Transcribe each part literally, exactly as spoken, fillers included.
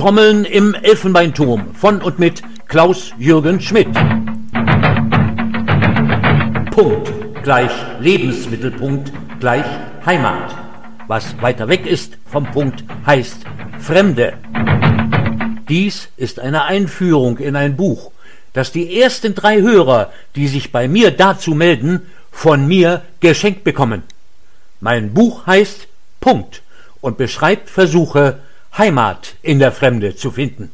Trommeln im Elfenbeinturm von und mit Klaus-Jürgen Schmidt. Punkt gleich Lebensmittelpunkt gleich Heimat. Was weiter weg ist vom Punkt heißt Fremde. Dies ist eine Einführung in ein Buch, das die ersten drei Hörer, die sich bei mir dazu melden, von mir geschenkt bekommen. Mein Buch heißt Punkt und beschreibt Versuche, Heimat in der Fremde zu finden.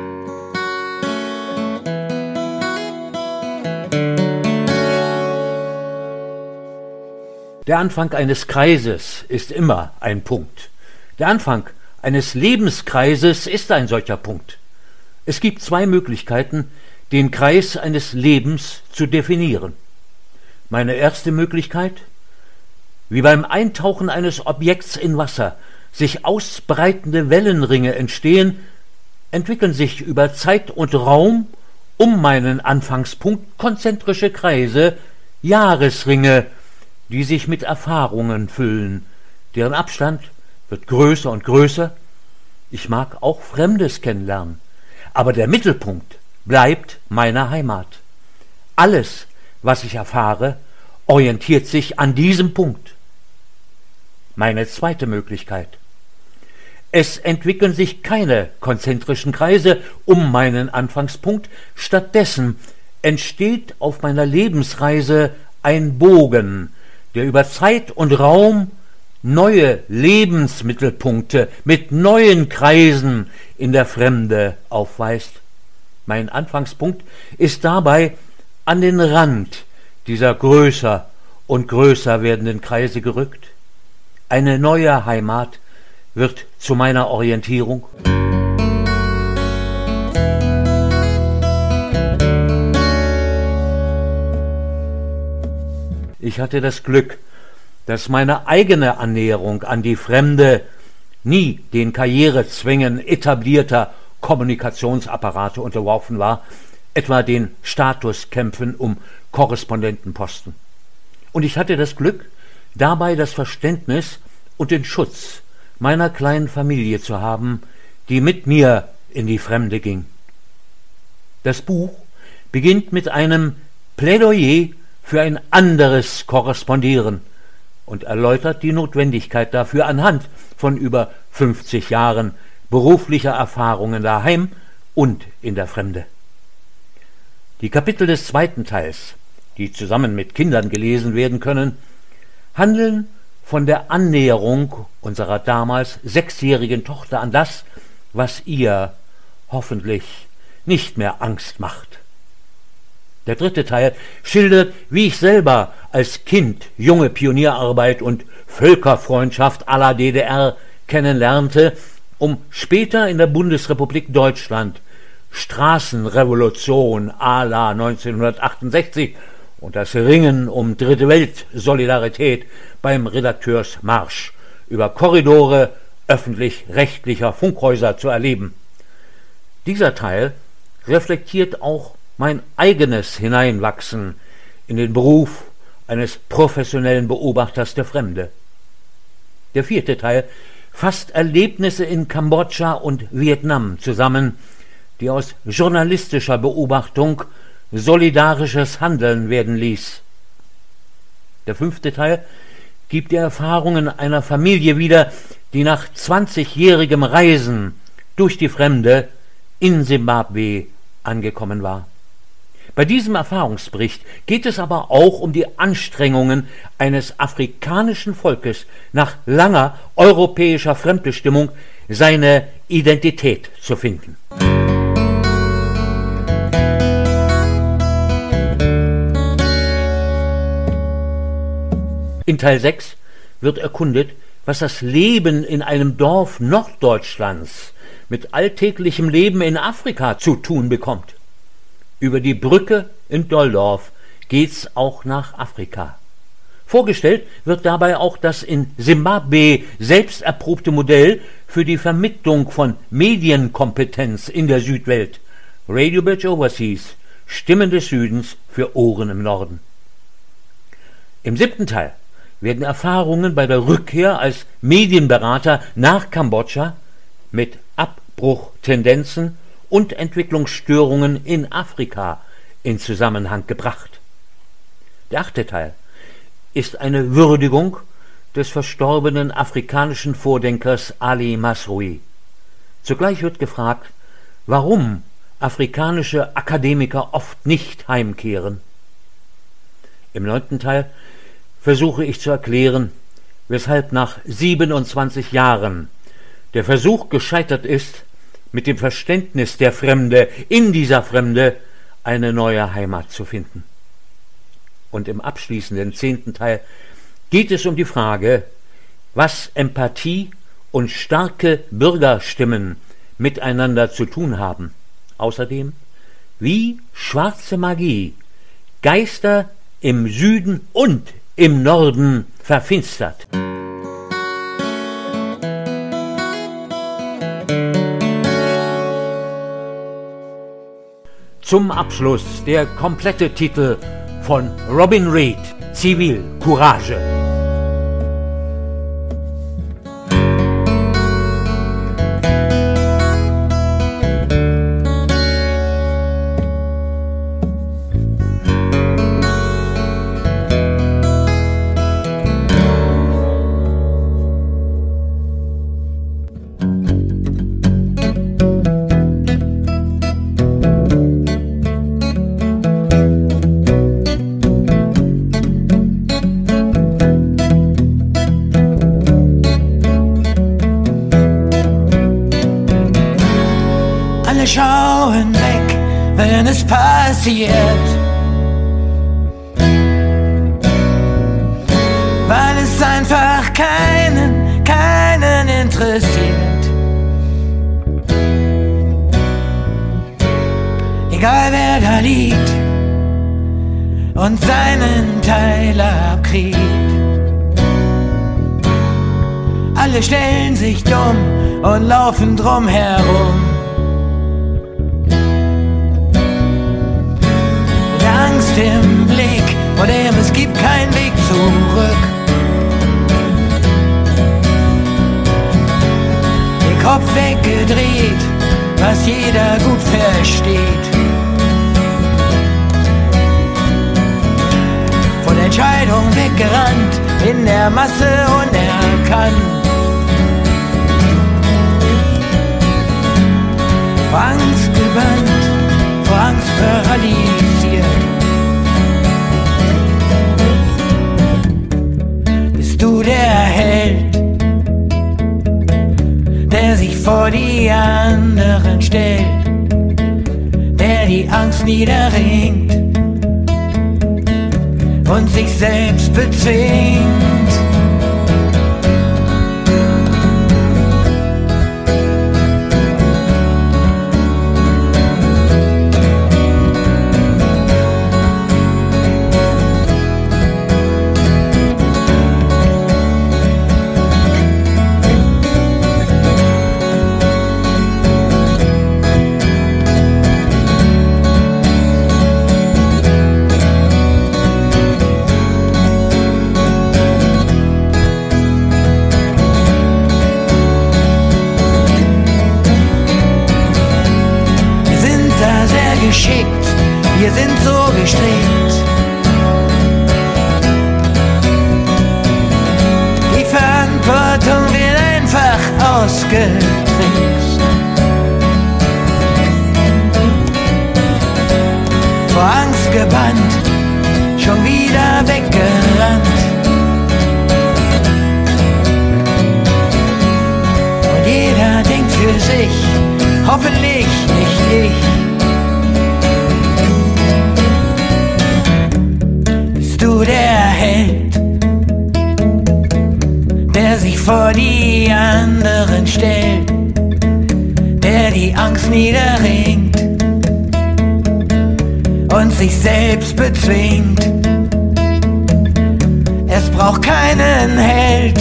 Der Anfang eines Kreises ist immer ein Punkt. Der Anfang eines Lebenskreises ist ein solcher Punkt. Es gibt zwei Möglichkeiten, den Kreis eines Lebens zu definieren. Meine erste Möglichkeit: Wie beim Eintauchen eines Objekts in Wasser sich ausbreitende Wellenringe entstehen, entwickeln sich über Zeit und Raum um meinen Anfangspunkt konzentrische Kreise, Jahresringe, die sich mit Erfahrungen füllen. Deren Abstand wird größer und größer. Ich mag auch Fremdes kennenlernen, aber der Mittelpunkt bleibt meine Heimat. Alles, was ich erfahre, orientiert sich an diesem Punkt. Meine zweite Möglichkeit: Es entwickeln sich keine konzentrischen Kreise um meinen Anfangspunkt, stattdessen entsteht auf meiner Lebensreise ein Bogen, der über Zeit und Raum neue Lebensmittelpunkte mit neuen Kreisen in der Fremde aufweist. Mein Anfangspunkt ist dabei an den Rand dieser größer und größer werdenden Kreise gerückt. Eine neue Heimat wird zu meiner Orientierung. Ich hatte das Glück, dass meine eigene Annäherung an die Fremde nie den Karrierezwängen etablierter Kommunikationsapparate unterworfen war, etwa den Statuskämpfen um Korrespondentenposten. Und ich hatte das Glück, dabei das Verständnis und den Schutz meiner kleinen Familie zu haben, die mit mir in die Fremde ging. Das Buch beginnt mit einem Plädoyer für ein anderes Korrespondieren und erläutert die Notwendigkeit dafür anhand von über fünfzig Jahren beruflicher Erfahrungen daheim und in der Fremde. Die Kapitel des zweiten Teils, die zusammen mit Kindern gelesen werden können, handeln von der Annäherung unserer damals sechsjährigen Tochter an das, was ihr hoffentlich nicht mehr Angst macht. Der dritte Teil schildert, wie ich selber als Kind junge Pionierarbeit und Völkerfreundschaft à la D D R kennenlernte, um später in der Bundesrepublik Deutschland Straßenrevolution à la neunzehnhundertachtundsechzig und das Ringen um Dritte Welt-Solidarität beim Redakteursmarsch über Korridore öffentlich-rechtlicher Funkhäuser zu erleben. Dieser Teil reflektiert auch mein eigenes Hineinwachsen in den Beruf eines professionellen Beobachters der Fremde. Der vierte Teil fasst Erlebnisse in Kambodscha und Vietnam zusammen, die aus journalistischer Beobachtung solidarisches Handeln werden ließ. Der fünfte Teil gibt die Erfahrungen einer Familie wieder, die nach zwanzigjährigem Reisen durch die Fremde in Simbabwe angekommen war. Bei diesem Erfahrungsbericht geht es aber auch um die Anstrengungen eines afrikanischen Volkes, nach langer europäischer Fremdbestimmung seine Identität zu finden. In Teil sechs wird erkundet, was das Leben in einem Dorf Norddeutschlands mit alltäglichem Leben in Afrika zu tun bekommt. Über die Brücke in Dolldorf geht's auch nach Afrika. Vorgestellt wird dabei auch das in Simbabwe selbst erprobte Modell für die Vermittlung von Medienkompetenz in der Südwelt. Radio Bridge Overseas, Stimmen des Südens für Ohren im Norden. Im siebten Teil werden Erfahrungen bei der Rückkehr als Medienberater nach Kambodscha mit Aufbruchtendenzen und Entwicklungsstörungen in Afrika in Zusammenhang gebracht. Der achte Teil ist eine Würdigung des verstorbenen afrikanischen Vordenkers Ali Masrui. Zugleich wird gefragt, warum afrikanische Akademiker oft nicht heimkehren. Im neunten Teil versuche ich zu erklären, weshalb nach siebenundzwanzig Jahren der Versuch gescheitert ist, mit dem Verständnis der Fremde in dieser Fremde eine neue Heimat zu finden. Und im abschließenden zehnten Teil geht es um die Frage, was Empathie und starke Bürgerstimmen miteinander zu tun haben. Außerdem, wie schwarze Magie Geister im Süden und im Norden verfinstert. Zum Abschluss der komplette Titel von Robin Reed, Zivilcourage. Schauen weg, wenn es passiert, weil es einfach keinen, keinen interessiert. Egal wer da liegt und seinen Teil abkriegt, alle stellen sich dumm und laufen drum herum. Angst im Blick, vor dem es gibt keinen Weg zurück. Den Kopf weggedreht, was jeder gut versteht. Von der Entscheidung weggerannt, in der Masse unerkannt. Vor Angst gebannt, vor Angst paralysiert. Du der Held, der sich vor die anderen stellt, der die Angst niederringt und sich selbst bezwingt. Wir sind so gestrickt. Die Verantwortung wird einfach ausgetrickst. Vor Angst gebannt, schon wieder weggerannt. Und jeder denkt für sich, hoffentlich nicht ich. Du der Held, der sich vor die anderen stellt, der die Angst niederringt und sich selbst bezwingt. Es braucht keinen Held,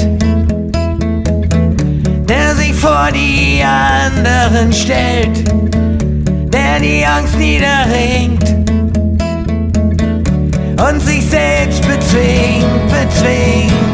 der sich vor die anderen stellt, der die Angst niederringt und sich selbst bezwingt, bezwingt.